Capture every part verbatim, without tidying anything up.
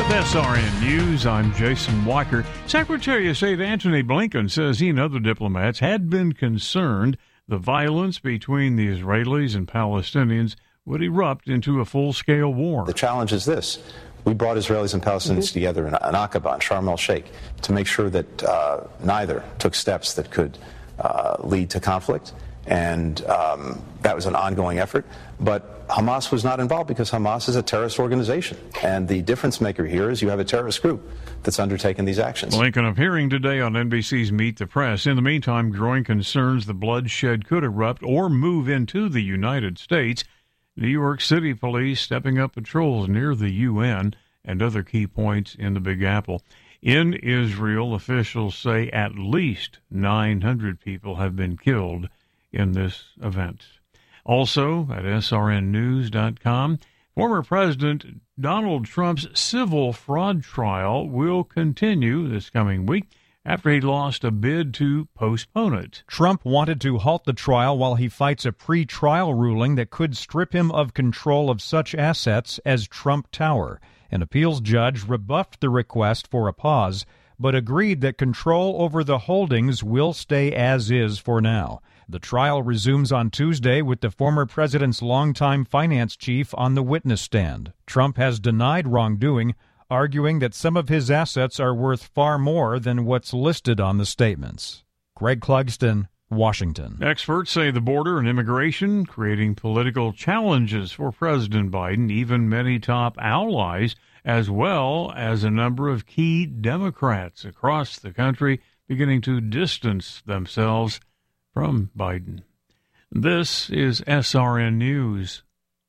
With S R N News, I'm Jason Walker. Secretary of State Antony Blinken says he and other diplomats had been concerned the violence between the Israelis and Palestinians would erupt into a full-scale war. The challenge is this. We brought Israelis and Palestinians mm-hmm. together in Aqaba and Sharm el-Sheikh to make sure that uh, neither took steps that could uh, lead to conflict. And um, that was an ongoing effort. But Hamas was not involved because Hamas is a terrorist organization. And the difference maker here is you have a terrorist group that's undertaken these actions. Blinken appearing today on N B C's Meet the Press. In the meantime, growing concerns the bloodshed could erupt or move into the United States. New York City police stepping up patrols near the U N and other key points in the Big Apple. In Israel, officials say at least nine hundred people have been killed in this event. Also, at S R N news dot com, former President Donald Trump's civil fraud trial will continue this coming week after he lost a bid to postpone it. Trump wanted to halt the trial while he fights a pre-trial ruling that could strip him of control of such assets as Trump Tower. An appeals judge rebuffed the request for a pause, but agreed that control over the holdings will stay as is for now. The trial resumes on Tuesday with the former president's longtime finance chief on the witness stand. Trump has denied wrongdoing, arguing that some of his assets are worth far more than what's listed on the statements. Greg Clugston, Washington. Experts say the border and immigration creating political challenges for President Biden, even many top allies, as well as a number of key Democrats across the country beginning to distance themselves from Biden. This is S R N News.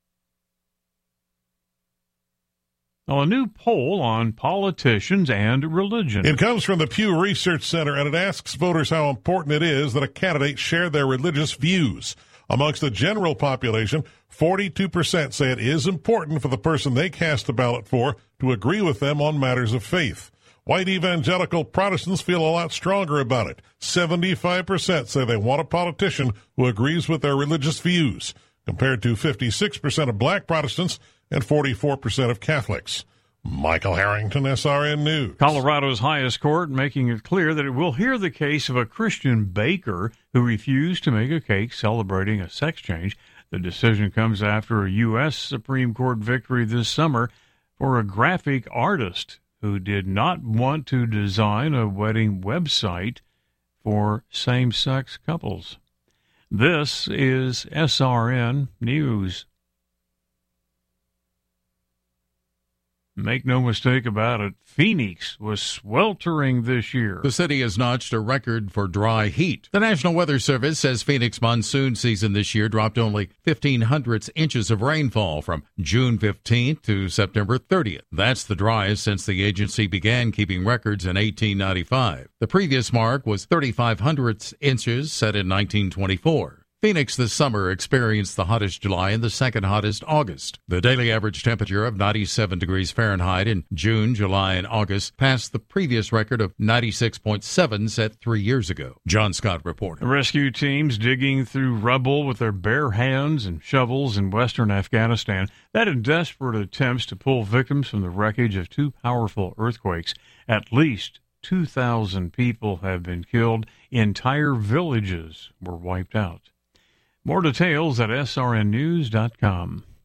Now, a new poll on politicians and religion. It comes from the Pew Research Center, and it asks voters how important it is that a candidate share their religious views. Amongst the general population, forty-two percent say it is important for the person they cast a ballot for to agree with them on matters of faith. White evangelical Protestants feel a lot stronger about it. seventy-five percent say they want a politician who agrees with their religious views, compared to fifty-six percent of black Protestants and forty-four percent of Catholics. Michael Harrington, S R N News. Colorado's highest court making it clear that it will hear the case of a Christian baker who refused to make a cake celebrating a sex change. The decision comes after a U S Supreme Court victory this summer for a graphic artist who did not want to design a wedding website for same-sex couples. This is S R N News. Make no mistake about it, Phoenix was sweltering this year. The city has notched a record for dry heat. The National Weather Service says Phoenix monsoon season this year dropped only fifteen hundredths inches of rainfall from June fifteenth to September thirtieth. That's the driest since the agency began keeping records in eighteen ninety-five. The previous mark was thirty-five hundredths inches set in nineteen twenty-four. Phoenix this summer experienced the hottest July and the second hottest August. The daily average temperature of ninety-seven degrees Fahrenheit in June, July, and August passed the previous record of ninety-six point seven set three years ago. John Scott reported. The rescue teams digging through rubble with their bare hands and shovels in western Afghanistan. That in desperate attempts to pull victims from the wreckage of two powerful earthquakes. At least two thousand people have been killed. Entire villages were wiped out. More details at S R N news dot com.